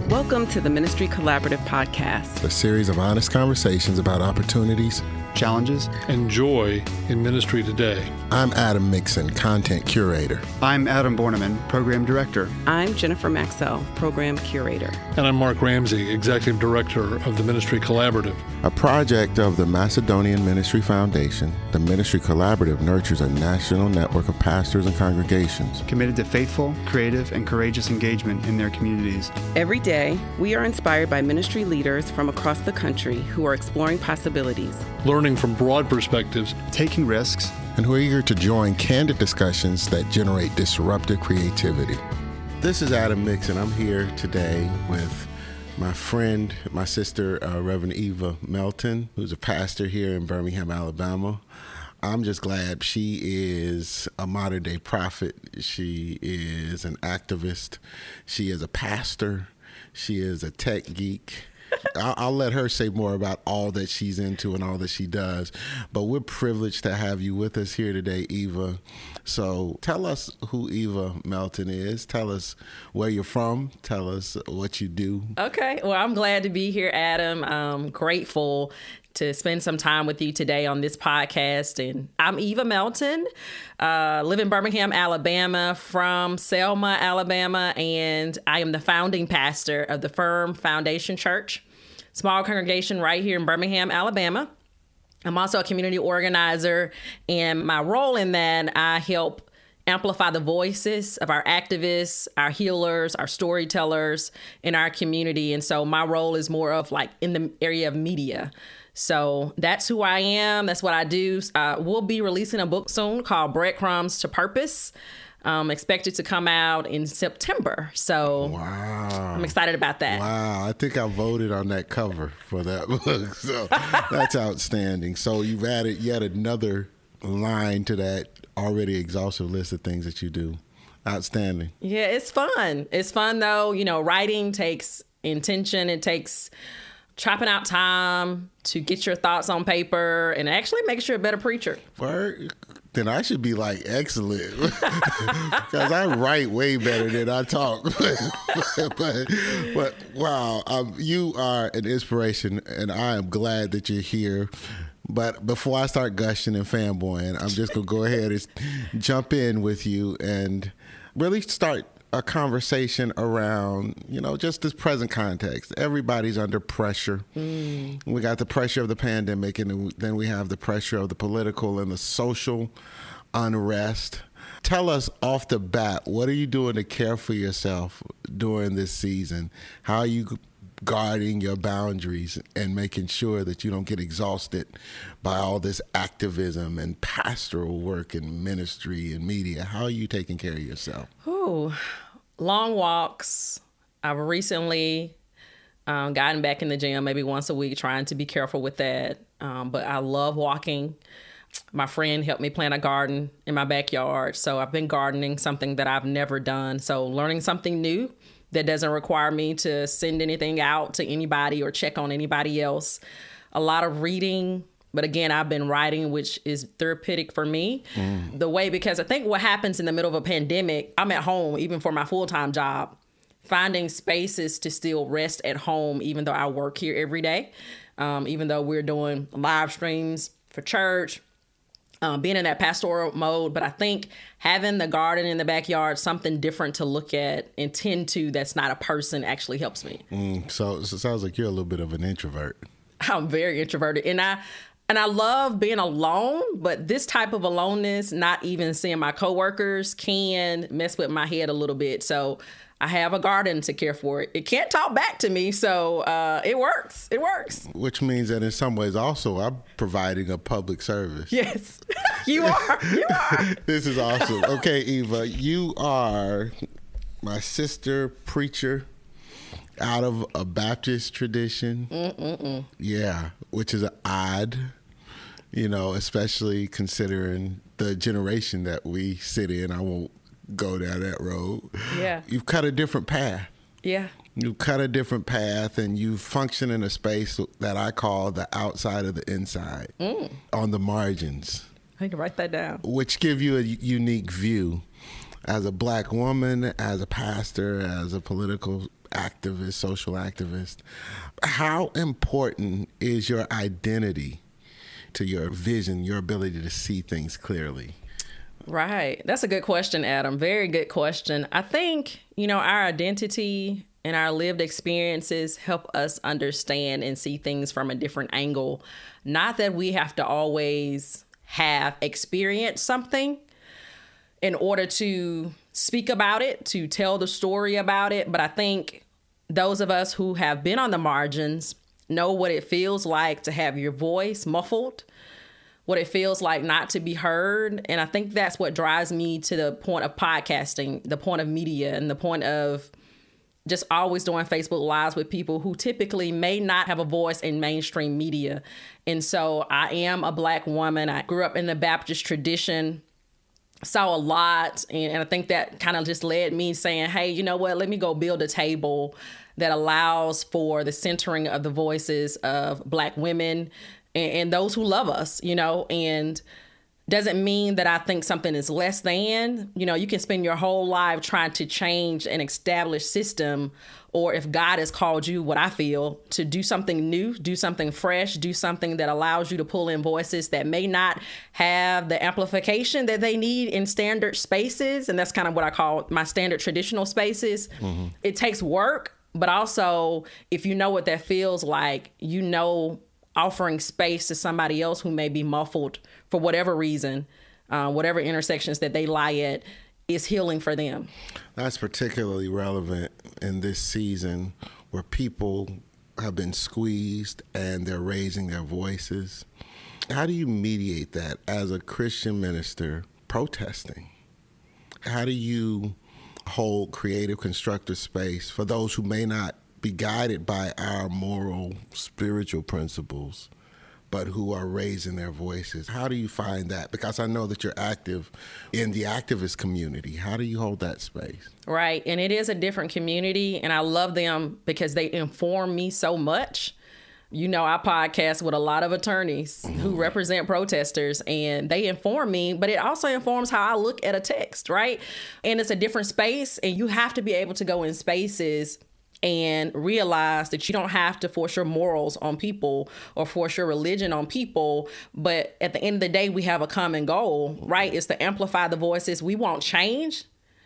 Welcome to the Ministry Collaborative Podcast, a series of honest conversations about opportunities, challenges, and joy in ministry today. I'm Adam Mixon, Content Curator. I'm Adam Borneman, Program Director. I'm Jennifer Maxwell, Program Curator. And I'm Mark Ramsey, Executive Director of the Ministry Collaborative. A project of the Macedonian Ministry Foundation, the Ministry Collaborative nurtures a national network of pastors and congregations Committed to faithful, creative, and courageous engagement in their communities. Every day, we are inspired by ministry leaders from across the country who are exploring possibilities, Learning from broad perspectives, taking risks, and who are eager to join candid discussions that generate disruptive creativity. This is Adam Mixon. I'm here today with my friend, my sister, Reverend Eva Melton, who's a pastor here in Birmingham, Alabama. I'm just glad she is a modern day prophet. She is an activist. She is a pastor. She is a tech geek. I'll let her say more about all that she's into and all that she does. But we're privileged to have you with us here today, Eva. So tell us who Eva Melton is. Tell us where you're from. Tell us what you do. Okay. Well, I'm glad to be here, Adam. I'm grateful to spend some time with you today on this podcast. And I'm Eva Melton, live in Birmingham, Alabama, from Selma, Alabama, and I am the founding pastor of the Firm Foundation Church, small congregation right here in Birmingham, Alabama. I'm also a community organizer, and my role in that, I help amplify the voices of our activists, our healers, our storytellers in our community. And so my role is more of like in the area of media. So that's who I am. That's what I do. We'll be releasing a book soon called Breadcrumbs to Purpose. Expected to come out in September. So Wow. I'm excited about that. Wow. I think I voted on that cover for that book. So that's outstanding. So you've added yet another line to that already exhaustive list of things that you do. Outstanding. Yeah, it's fun. It's fun though. You know, writing takes intention. It takes chopping out time to get your thoughts on paper and actually makes you a better preacher. Word? Then I should be like excellent because I write way better than I talk. but wow, you are an inspiration, and I am glad that you're here. But before I start gushing and fanboying, I'm just gonna go ahead and jump in with you and really start a conversation around, just this present context. Everybody's under pressure. We got the pressure of the pandemic, and then we have the pressure of the political and the social unrest. Tell us off the bat, what are you doing to care for yourself during this season? How are you guarding your boundaries and making sure that you don't get exhausted by all this activism and pastoral work and ministry and media? How are you taking care of yourself? Ooh, long walks. I've recently gotten back in the gym maybe once a week, trying to be careful with that. But I love walking. My friend helped me plant a garden in my backyard. So I've been gardening, something that I've never done. So learning something new that doesn't require me to send anything out to anybody or check on anybody else. A lot of reading. But again, I've been writing, which is therapeutic for me. Because I think what happens in the middle of a pandemic, I'm at home, even for my full-time job, finding spaces to still rest at home, even though I work here every day, even though we're doing live streams for church, being in that pastoral mode. But I think having the garden in the backyard, something different to look at and tend to that's not a person, actually helps me. So it sounds like you're a little bit of an introvert. I'm very introverted. And I love being alone, but this type of aloneness, not even seeing my coworkers, can mess with my head a little bit. So I have a garden to care for. It can't talk back to me, so it works. It works. Which means that in some ways also I'm providing a public service. Yes, you are. You are. This is awesome. Okay, Eva, you are my sister preacher out of a Baptist tradition. Yeah, which is odd, especially considering the generation that we sit in. I won't go down that road. Yeah. You've cut a different path. Yeah. You cut a different path, and you function in a space that I call the outside of the inside, on the margins. I can write that down. Which give you a unique view as a Black woman, as a pastor, as a political activist, social activist, how important is your identity to your vision, your ability to see things clearly? Right. That's a good question, Adam. Very good question. I think, our identity and our lived experiences help us understand and see things from a different angle. Not that we have to always have experienced something in order to speak about it, to tell the story about it. But I think those of us who have been on the margins know what it feels like to have your voice muffled, what it feels like not to be heard. And I think that's what drives me to the point of podcasting, the point of media, and the point of just always doing Facebook Lives with people who typically may not have a voice in mainstream media. And so I am a Black woman. I grew up in the Baptist tradition, saw a lot. And I think that kind of just led me saying, hey, you know what, let me go build a table that allows for the centering of the voices of Black women and those who love us, and doesn't mean that I think something is less than. You can spend your whole life trying to change an established system, or if God has called you, what I feel, to do something new, do something fresh, do something that allows you to pull in voices that may not have the amplification that they need in standard spaces. And that's kind of what I call my standard traditional spaces. Mm-hmm. It takes work, but also if you know what that feels like, offering space to somebody else who may be muffled for whatever reason, whatever intersections that they lie at, is healing for them. That's particularly relevant in this season where people have been squeezed and they're raising their voices. How do you mediate that as a Christian minister protesting? How do you hold creative, constructive space for those who may not be guided by our moral, spiritual principles, but who are raising their voices? How do you find that? Because I know that you're active in the activist community. How do you hold that space? Right. And it is a different community, and I love them because they inform me so much. I podcast with a lot of attorneys who represent protesters, and they inform me, but it also informs how I look at a text, right? And it's a different space, and you have to be able to go in spaces and realize that you don't have to force your morals on people or force your religion on people. But at the end of the day, we have a common goal, right? It's to amplify the voices. We want change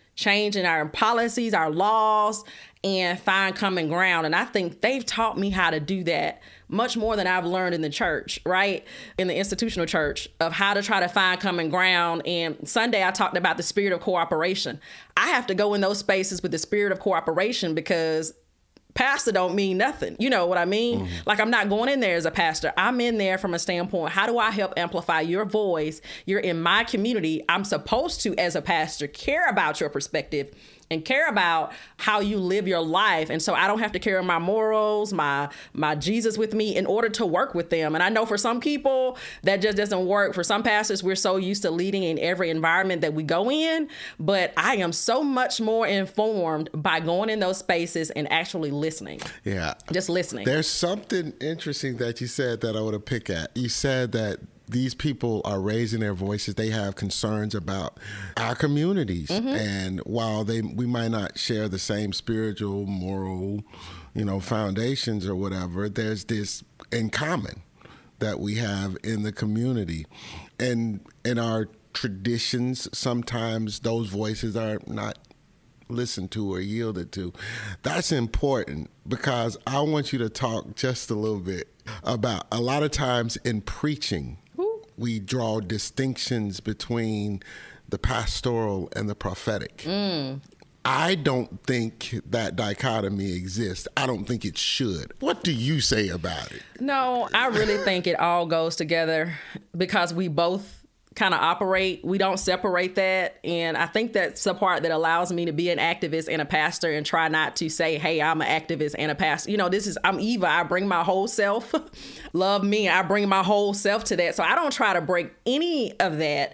in our policies, our laws, and find common ground. And I think they've taught me how to do that much more than I've learned in the church, right? In the institutional church, of how to try to find common ground. And Sunday, I talked about the spirit of cooperation. I have to go in those spaces with the spirit of cooperation because pastor don't mean nothing. You know what I mean? Mm-hmm. Like, I'm not going in there as a pastor. I'm in there from a standpoint, how do I help amplify your voice? You're in my community. I'm supposed to, as a pastor, care about your perspective and care about how you live your life. And so I don't have to carry my morals, my Jesus with me in order to work with them. And I know for some people that just doesn't work. For some pastors, we're so used to leading in every environment that we go in. But I am so much more informed by going in those spaces and actually listening. Yeah. Just listening. There's something interesting that you said that I want to pick at. You said that these people are raising their voices. They have concerns about our communities. Mm-hmm. And while we might not share the same spiritual, moral, foundations or whatever, there's this in common that we have in the community. And in our traditions, sometimes those voices are not listened to or yielded to. That's important because I want you to talk just a little bit about, a lot of times in preaching, we draw distinctions between the pastoral and the prophetic. Mm. I don't think that dichotomy exists. I don't think it should. What do you say about it? No, I really think it all goes together because we both kind of operate. We don't separate that. And I think that's the part that allows me to be an activist and a pastor and try not to say, hey, I'm an activist and a pastor. I'm Eva. I bring my whole self. Love me. I bring my whole self to that. So I don't try to break any of that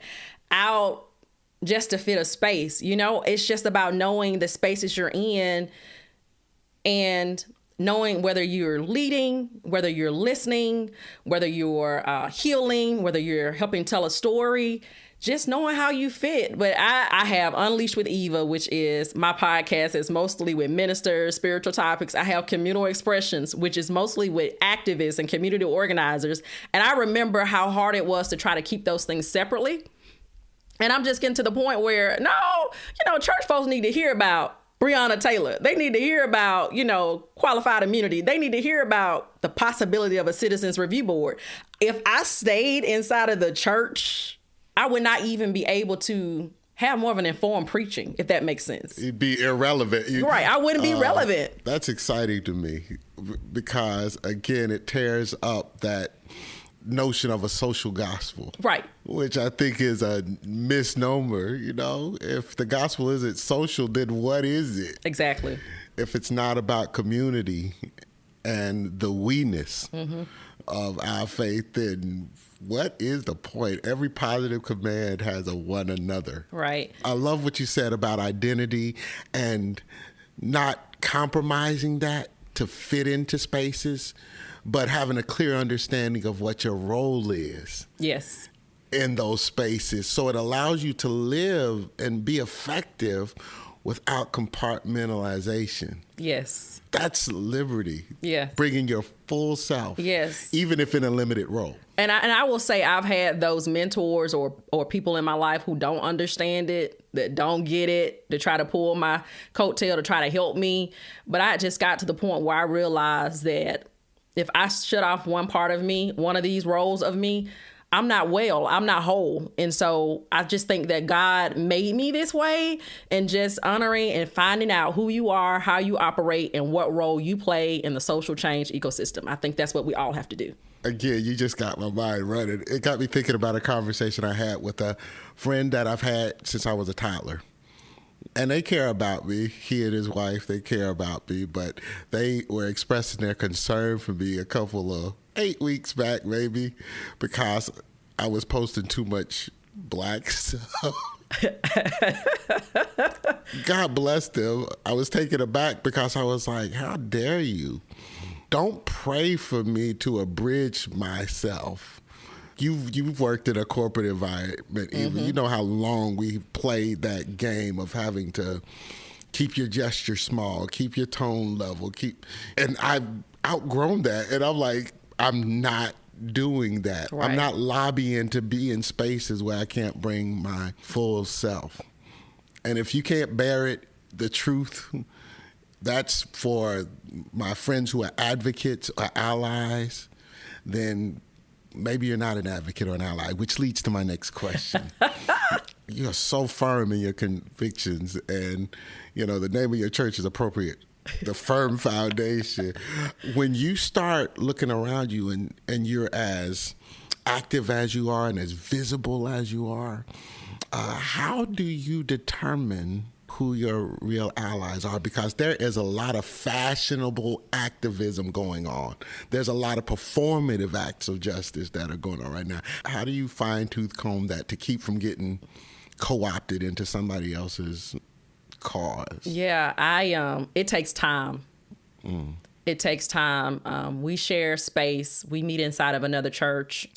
out just to fit a space. It's just about knowing the spaces you're in and knowing whether you're leading, whether you're listening, whether you're healing, whether you're helping tell a story. just knowing how you fit. But I have Unleashed with Eva, which is my podcast. It's mostly with ministers, spiritual topics. I have Communal Expressions, which is mostly with activists and community organizers. And I remember how hard it was to try to keep those things separately. And I'm just getting to the point where, church folks need to hear about Breonna Taylor. They need to hear about, qualified immunity. They need to hear about the possibility of a citizens review board. If I stayed inside of the church, I would not even be able to have more of an informed preaching, if that makes sense. You'd be irrelevant. Right. I wouldn't be relevant. That's exciting to me because, again, it tears up that notion of a social gospel. Right. Which I think is a misnomer. If the gospel isn't social, then what is it? Exactly. If it's not about community and the we-ness of our faith, then what is the point? Every positive command has a one another. Right. I love what you said about identity and not compromising that to fit into spaces, but having a clear understanding of what your role is. Yes. In those spaces. So it allows you to live and be effective without compartmentalization. Yes. That's liberty. Yeah. Bringing your full self. Yes. Even if in a limited role. And I will say I've had those mentors or people in my life who don't understand it, that don't get it, to try to pull my coattail to try to help me. But I just got to the point where I realized that if I shut off one part of me, one of these roles of me, I'm not well, I'm not whole. And so I just think that God made me this way, and just honoring and finding out who you are, how you operate, and what role you play in the social change ecosystem. I think that's what we all have to do. Again, you just got my mind running. It got me thinking about a conversation I had with a friend that I've had since I was a toddler. And they care about me. He and his wife, they care about me, but they were expressing their concern for me a couple of 8 weeks back, maybe, because I was posting too much black stuff. God bless them. I was taken aback because I was like, how dare you? Don't pray for me to abridge myself. You've worked in a corporate environment, Eva. You know how long we played that game of having to keep your gesture small, keep your tone level, and I've outgrown that. And I'm like, I'm not doing that. Right. I'm not lobbying to be in spaces where I can't bring my full self. And if you can't bear it, the truth, that's for my friends who are advocates or allies, then maybe you're not an advocate or an ally, which leads to my next question. You're so firm in your convictions, and, the name of your church is appropriate. The Firm Foundation. When you start looking around you and you're as active as you are and as visible as you are, how do you determine who your real allies are? Because there is a lot of fashionable activism going on. There's a lot of performative acts of justice that are going on right now. How do you fine-tooth comb that to keep from getting co-opted into somebody else's cause? Yeah, it takes time. It takes time. We share space. We meet inside of another church.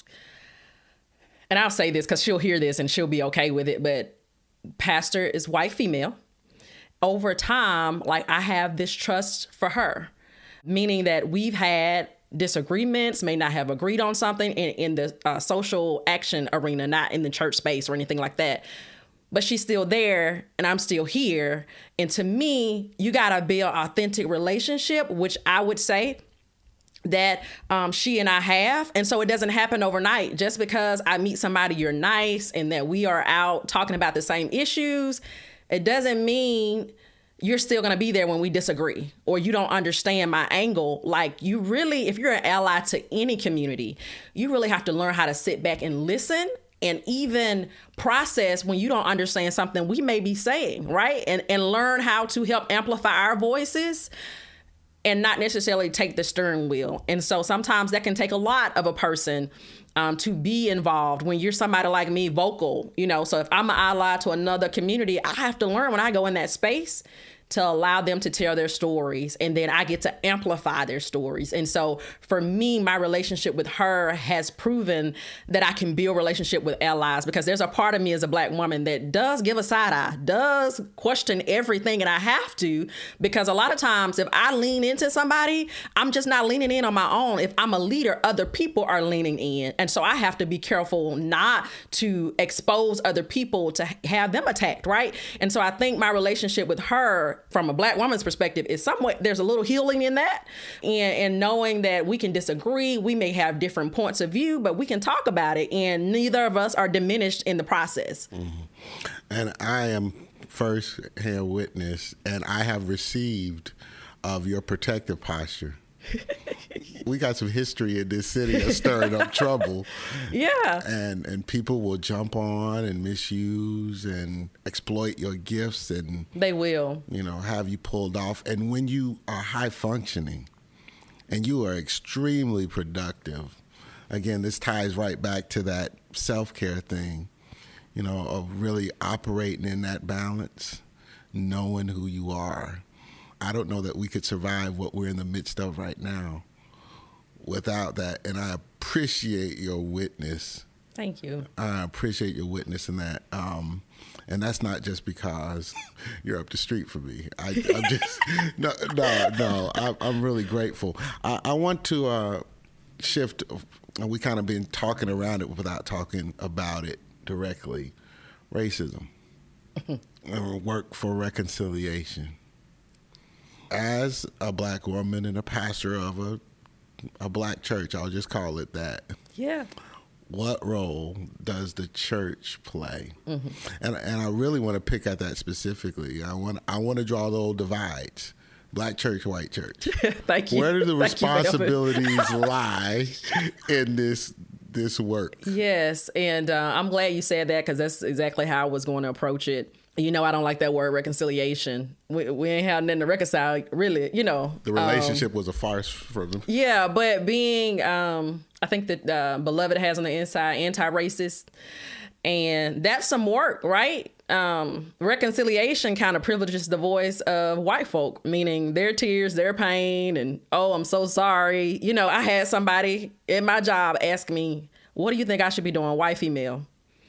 And I'll say this because she'll hear this and she'll be okay with it, but pastor is white female. Over time, I have this trust for her, meaning that we've had disagreements, may not have agreed on something in the social action arena, not in the church space or anything like that. But she's still there and I'm still here. And to me, you got to build authentic relationship, which I would say that she and I have. And so it doesn't happen overnight. Just because I meet somebody you're nice and that we are out talking about the same issues, it doesn't mean you're still going to be there when we disagree or you don't understand my angle. You really, if you're an ally to any community, you really have to learn how to sit back and listen and even process when you don't understand something we may be saying, right? And learn how to help amplify our voices and not necessarily take the steering wheel. And so sometimes that can take a lot of a person to be involved when you're somebody like me, vocal, So if I'm an ally to another community, I have to learn when I go in that space to allow them to tell their stories, and then I get to amplify their stories. And so for me, my relationship with her has proven that I can build relationship with allies, because there's a part of me as a Black woman that does give a side eye, does question everything, and I have to, because a lot of times if I lean into somebody, I'm just not leaning in on my own. If I'm a leader, other people are leaning in. And so I have to be careful not to expose other people to have them attacked, right? And so I think my relationship with her from a Black woman's perspective is somewhat, there's a little healing in that. And knowing that we can disagree, we may have different points of view, but we can talk about it, and neither of us are diminished in the process. Mm-hmm. And I am first-hand witness, and I have received of your protective posture. We got some history in this city of stirring up trouble. Yeah. And people will jump on and misuse and exploit your gifts and they will, have you pulled off. And when you are high functioning and you are extremely productive, again, this ties right back to that self-care thing, of really operating in that balance, knowing who you are. I don't know that we could survive what we're in the midst of right now without that. And I appreciate your witness. Thank you. I appreciate your witness in that. And that's not just because you're up the street from me. I'm just, no, I'm really grateful. I want to shift, and we kind of been talking around it without talking about it directly. Racism and work for reconciliation. As a Black woman and a pastor of a Black church, I'll just call it that. Yeah. What role does the church play? Mm-hmm. And I really want to pick at that specifically. I want to draw the old divides. Black church, white church. Thank you. Where do the Thank responsibilities lie in this work? Yes, and I'm glad you said that, because that's exactly how I was going to approach it. I don't like that word reconciliation. We ain't had nothing to reconcile, really, The relationship was a farce for them. Yeah, but being, I think that Beloved has on the inside anti-racist, and that's some work, right? Reconciliation kind of privileges the voice of white folk, meaning their tears, their pain, and, oh, I'm so sorry. I had somebody in my job ask me, what do you think I should be doing, white, female?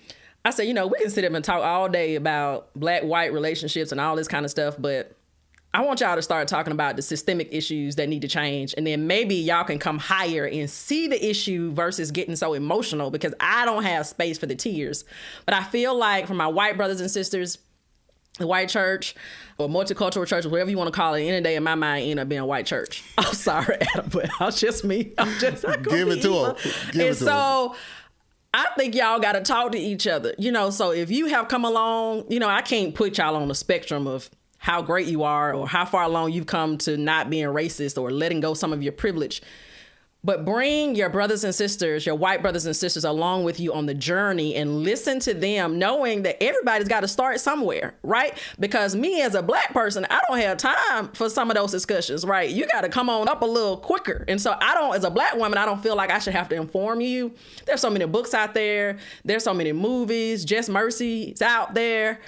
I said, we can sit up and talk all day about Black-white relationships and all this kind of stuff, but I want y'all to start talking about the systemic issues that need to change. And then maybe y'all can come higher and see the issue versus getting so emotional, because I don't have space for the tears. But I feel like for my white brothers and sisters, the white church or multicultural church, whatever you want to call it, any day in my mind end up being a white church. I'm sorry, Adam, but that's just me. I'm just not gonna give it to him. And so I think y'all got to talk to each other, so if you have come along, I can't put y'all on the spectrum of how great you are or how far along you've come to not being racist or letting go some of your privilege. But bring your brothers and sisters, your white brothers and sisters, along with you on the journey and listen to them, knowing that everybody's got to start somewhere, right? Because me as a Black person, I don't have time for some of those discussions, right? You got to come on up a little quicker. And so as a Black woman, I don't feel like I should have to inform you. There's so many books out there. There's so many movies, Just Mercy's out there.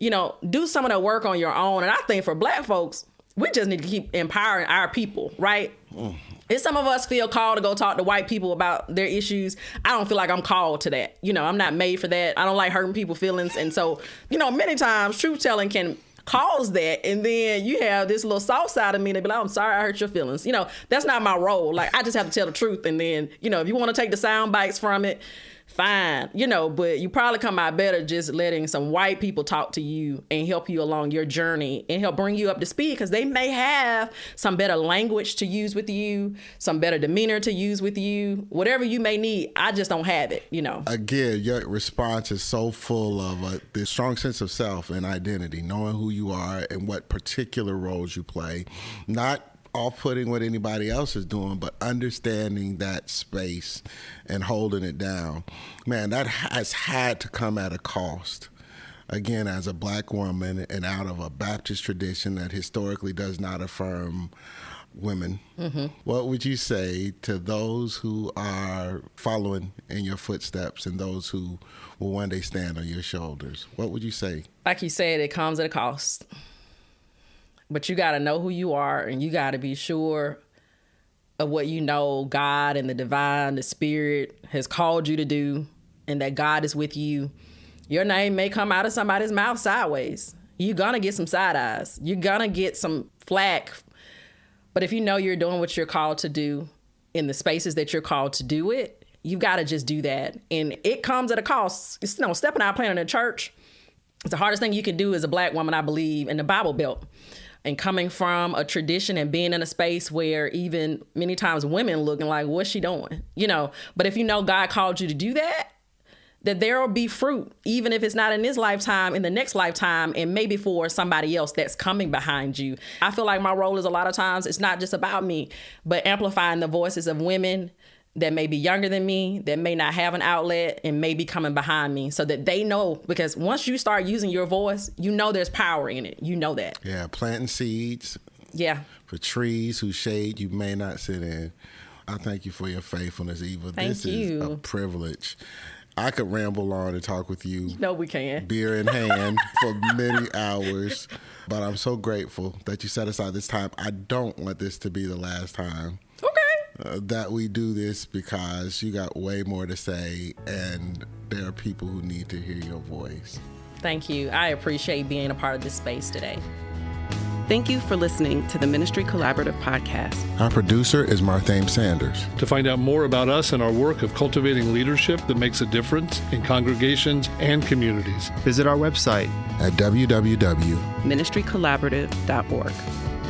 Do some of the work on your own. And I think for Black folks, we just need to keep empowering our people, right? If some of us feel called to go talk to white people about their issues, I don't feel like I'm called to that. I'm not made for that. I don't like hurting people's feelings. And so, many times truth telling can cause that. And then you have this little soft side of me that be like, I'm sorry I hurt your feelings. That's not my role. Like, I just have to tell the truth. And then, if you want to take the sound bites from it, fine, but you probably come out better just letting some white people talk to you and help you along your journey and help bring you up to speed, because they may have some better language to use with you, some better demeanor to use with you, whatever you may need. I just don't have it, Again, your response is so full of this strong sense of self and identity, knowing who you are and what particular roles you play, not off-putting what anybody else is doing, but understanding that space and holding it down. Man, that has had to come at a cost. Again, as a Black woman and out of a Baptist tradition that historically does not affirm women, what would you say to those who are following in your footsteps and those who will one day stand on your shoulders? What would you say? Like you said, it comes at a cost. But you got to know who you are, and you got to be sure of what you know God and the divine, the spirit has called you to do, and that God is with you. Your name may come out of somebody's mouth sideways. You're going to get some side eyes. You're going to get some flack. But if you know you're doing what you're called to do in the spaces that you're called to do it, you've got to just do that. And it comes at a cost. It's, stepping out planting a church, it's the hardest thing you can do as a Black woman, I believe, in the Bible Belt. And coming from a tradition and being in a space where even many times women looking like, what's she doing? But if you know God called you to do that there will be fruit, even if it's not in this lifetime, in the next lifetime, and maybe for somebody else that's coming behind you. I feel like my role is a lot of times, it's not just about me, but amplifying the voices of women that may be younger than me, that may not have an outlet, and may be coming behind me so that they know, because once you start using your voice, there's power in it. You know that. Yeah, planting seeds. Yeah. For trees whose shade you may not sit in. I thank you for your faithfulness, Eva. This is a privilege. I could ramble on and talk with you. No, we can. Beer in hand for many hours. But I'm so grateful that you set aside this time. I don't want this to be the last time that we do this, because you got way more to say, and there are people who need to hear your voice. Thank you. I appreciate being a part of this space today. Thank you for listening to the Ministry Collaborative Podcast. Our producer is Marthame Sanders. To find out more about us and our work of cultivating leadership that makes a difference in congregations and communities, visit our website at www.ministrycollaborative.org.